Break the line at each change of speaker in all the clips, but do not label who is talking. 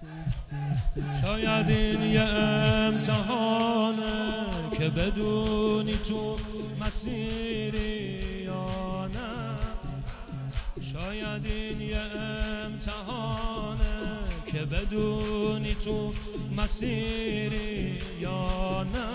شاید این یه امتحانه که بدونی تو مسیری یا نه. شاید این یه امتحانه که بدونی تو مسیری یا نه.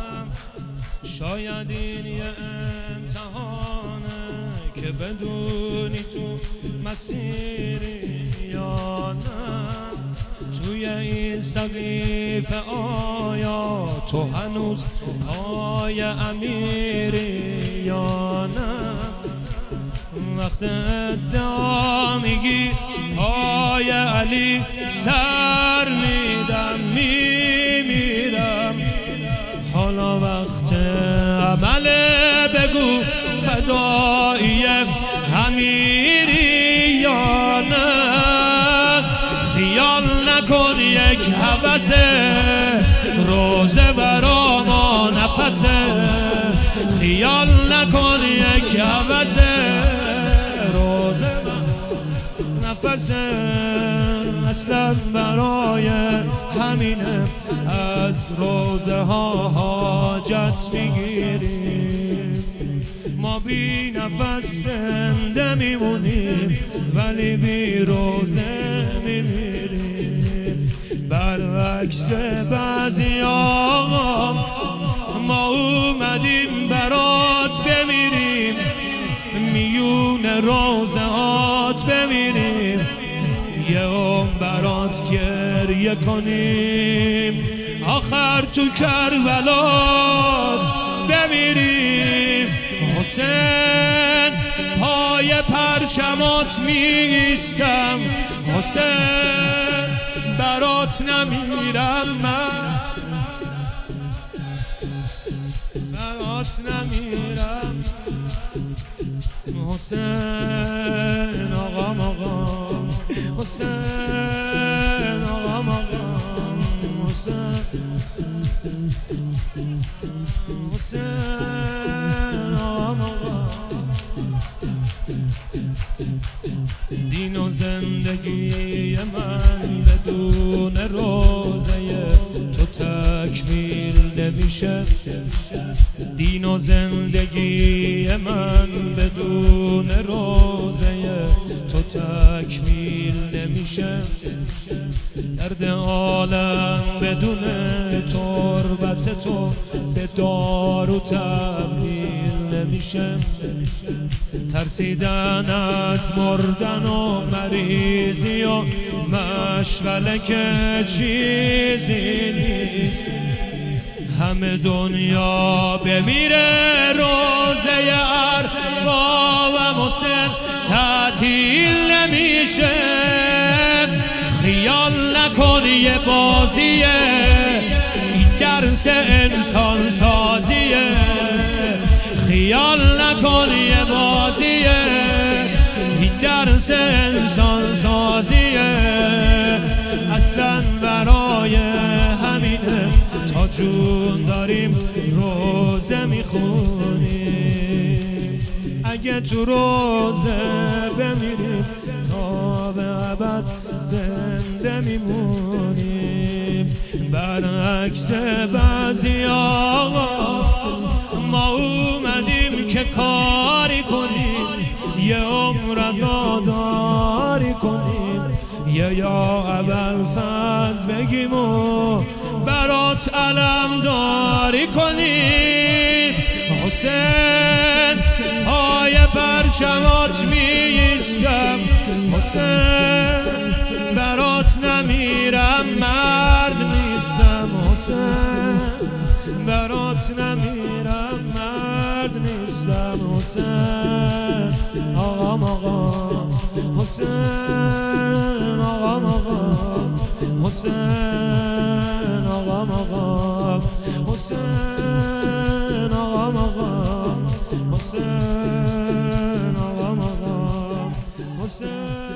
شاید این یه امتحانه که بدونی تو مسیری یا نه. توی این سقیفه آیا تو هنوز پای امیری یا نه. وقت ادعا میگی پای علی سر میدم میمیرم. حالا وقت عمله بگو فدایی امیری یا نه. خیال نکن یک هوسه روزه برا ما نفسه. خیال نکن یک هوسه روزه نفسه. اصلا برای همینه از روزه ها حاجت میگیریم. ما بی نفس زنده میمونیم ولی بی روزه میمیریم. برعکس بعضی آقا ما اومدیم برات بمیریم. میون روزه هات بمیریم. یه عمر برات گریه کنیم. آخر تو کربلا بمیریم. حسین پای پرچمات میستم. حسین برات نمیرم من. برات نمیرم حسین آقام آقام. حسین آقام آقام. حسین حسین آقام آقام. دین و زندگی من بدون روزه تو تکمیل نمیشه. دین و زندگی من بدون روزه تو تکمیل نمیشه. درد عالم بدون تربت تو به دارو تبدیل نمیشه. ترسیدن از مردن و مریضی و مشغله که چیزی نیست. همه دنیا بمیره روزه ارباب حسین تعطیل نمیشه. خیال نکن یه بازیه این درس انسان سازیه. خیال نکن یه بازیه این درس انسان سازیه. اصلا برای همینه تا جون داریم روزه میخونیم. اگه تو روزه بمیریم تا به ابد زنده میمونیم. برعکس بعضی آقا ما اومدیم که کاری کنیم. یه عمر عزاداری کنیم. یا ابوالفضل بگیم و برات علم داری کنیم. حسین پای پرچمات میستم. حسین برات نمیرم مرد نیستم. حسین برات نمیرم مرد نیستم. حسین آقام آقام. حسین آقام آقام. حسین آقام آقام. حسین آقام آقام. حسین آقام آقام. حسین